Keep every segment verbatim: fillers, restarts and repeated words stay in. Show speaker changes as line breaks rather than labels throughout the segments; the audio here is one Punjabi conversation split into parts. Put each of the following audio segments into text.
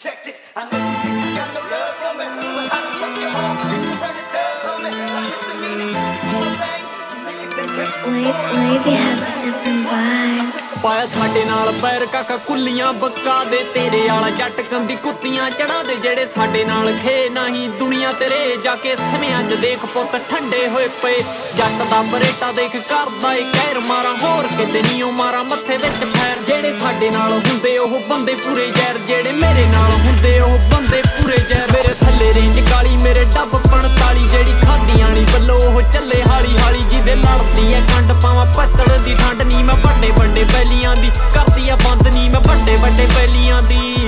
Check this, I know you think you got no love for me, but how the fuck you home and you turn it down on me? Like it's the meaning of the thing, you make it say great.
Wavy has a different vibe.
ਪਾਇਆ ਸਾਡੇ ਨਾਲ ਪੈਰ ਕਾਕਾ ਕੁੱਲੀਆਂ ਬੱਕਾ ਦੇ ਤੇਰੇ ਵਾਲਾ ਜੱਟ ਕੰਦੀ ਕੁੱਤੀਆਂ ਚੜਾ ਦੇ ਜਿਹੜੇ ਸਾਡੇ ਨਾਲ ਖੇ ਨਹੀਂ ਦੁਨੀਆ ਤੇਰੇ ਜਾ ਕੇ ਸਮਿਆਂ 'ਚ ਦੇਖ ਪੁੱਤ ਠੰਡੇ ਹੋਏ ਪਏ ਜੱਟ ਦਾ ਬਰੇਟਾ ਦੇਖ ਕਰਦਾ ਏ ਕਹਿਰ ਮਾਰਾਂ ਹੋਰ ਕਿਤੇ ਨਹੀਂ ਉਹ ਮਾਰਾਂ ਮੱਥੇ ਵਿੱਚ ਫੈਰ ਜਿਹੜੇ ਸਾਡੇ ਨਾਲ ਹੁੰਦੇ ਉਹ ਬੰਦੇ ਪੂਰੇ ਜ਼ਹਿਰ ਜਿਹੜੇ ਮੇਰੇ ਨਾਲ ਹੁੰਦੇ ਉਹ ਬੰਦੇ ਪੂਰੇ ਜ਼ਹਿਰ ਮੇਰੇ ਥੱਲੇ ਰੇਂਜ ਕਾਲੀ ਮੇਰੇ ਡੱਬ ਪੰਤਾਲੀ ਜਿਹੜੀ ਖਾਦੀਆਂ ਨਹੀਂ ਬੱਲੋ ਉਹ ਚੱਲੇ ਹਾਲੀ ਹਾਲੀ ਜਿਹਦੇ ਲੜਦੀ ਐ ਕੰਡ ਪਾਵਾਂ ਪੱਤਲ ਦੀ ਠੰਡ ਨਹੀਂ ਮੈਂ ਵੱਡੇ ਵੱਡੇ ਪਹਿਲੀਆਂ ਦੀ ਕਰਦੀ ਆ ਬੰਦ ਨਹੀਂ ਮੈਂ ਵੱਡੇ ਵੱਡੇ ਪਹਿਲੀਆਂ ਦੀ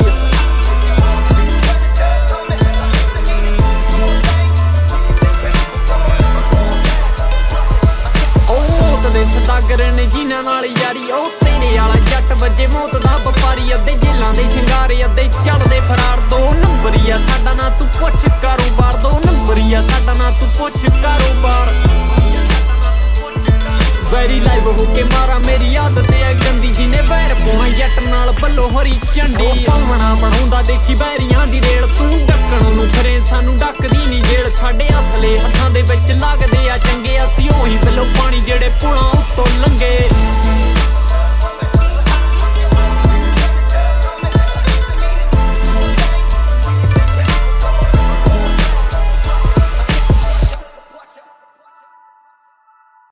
ਦੇ ਸਦਾਗਰ ਨੇ ਜਿਨ੍ਹਾਂ ਨਾਲ ਯਾਰੀ ਉਹ ਤੇਰੇ ਵਾਲਾ ਜੱਟ ਵੱਜੇ ਮੌਤ ਦਾ ਵਪਾਰੀ ਅੱਧੇ ਜੇਲਾਂ ਦੇ ਸ਼ਿੰਗਾਰੇ ਅੱਧੇ ਚੜਦੇ ਫਰਾਰ ਦੋ ਨੰਬਰੀ ਆ ਸਾਡਾ ਨਾ ਤੂੰ ਪੁੱਛ ਕਾਰੋਬਾਰ ਦੋ ਨੰਬਰੀ ਆ ਸਾਡਾ ਨਾ ਤੂੰ ਪੁੱਛ ਕਾਰੋਬਾਰ ਵੈਰੀ ਲਾਈਵ ਹੋ ਕੇ ਮਾਰਾ ਮੇਰੀ ਆਦਤ ਐ ਗੰਦੀ ਜਿਹਨੇ ਵੈਰ ਪੋਣਾ ਜੱਟ ਨਾਲ ਬੱਲੋ ਹਰੀ ਝੰਡੀ ਪਾਵਣਾ ਬਣਾਉਂਦਾ ਦੇਖੀ ਬੈਰੀਆਂ ਦੀ ਰੇਲ ਤੂੰ ਡੱਕਣ ਨੂੰ ਫਿਰੇ